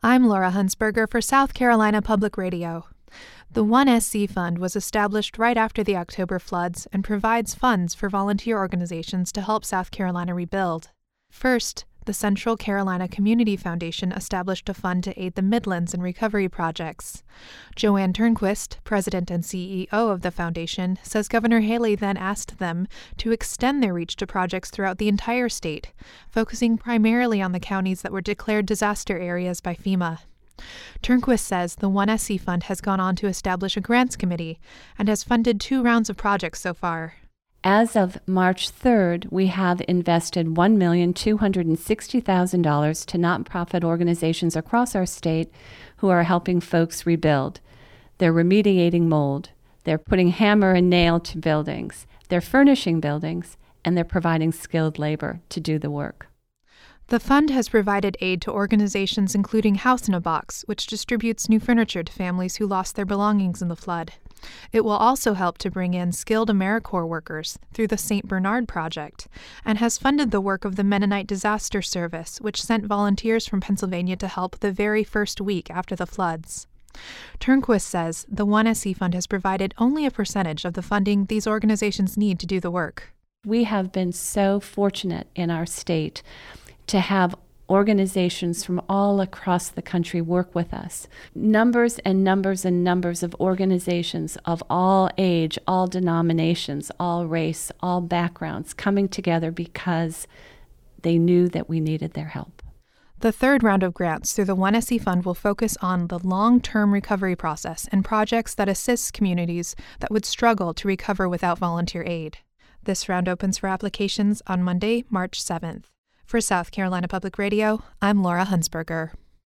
I'm Laura Hunsberger for South Carolina Public Radio. The 1SC Fund was established right after the October floods and provides funds for volunteer organizations to help South Carolina rebuild. First, the Central Carolina Community Foundation established a fund to aid the Midlands in recovery projects. Joanne Turnquist, president and CEO of the foundation, says Governor Haley then asked them to extend their reach to projects throughout the entire state, focusing primarily on the counties that were declared disaster areas by FEMA. Turnquist says the 1SC Fund has gone on to establish a grants committee and has funded 2 rounds of projects so far. As of March 3rd, we have invested $1,260,000 to nonprofit organizations across our state who are helping folks rebuild. They're remediating mold, they're putting hammer and nail to buildings, they're furnishing buildings, and they're providing skilled labor to do the work. The fund has provided aid to organizations including House in a Box, which distributes new furniture to families who lost their belongings in the flood. It will also help to bring in skilled AmeriCorps workers through the St. Bernard Project, and has funded the work of the Mennonite Disaster Service, which sent volunteers from Pennsylvania to help the very first week after the floods. Turnquist says the 1SC Fund has provided only a percentage of the funding these organizations need to do the work. We have been so fortunate in our state to have organizations from all across the country work with us. Numbers and numbers and numbers of organizations of all age, all denominations, all race, all backgrounds coming together because they knew that we needed their help. The third round of grants through the 1SC Fund will focus on the long-term recovery process and projects that assist communities that would struggle to recover without volunteer aid. This round opens for applications on Monday, March 7th. For South Carolina Public Radio, I'm Laura Hunsberger.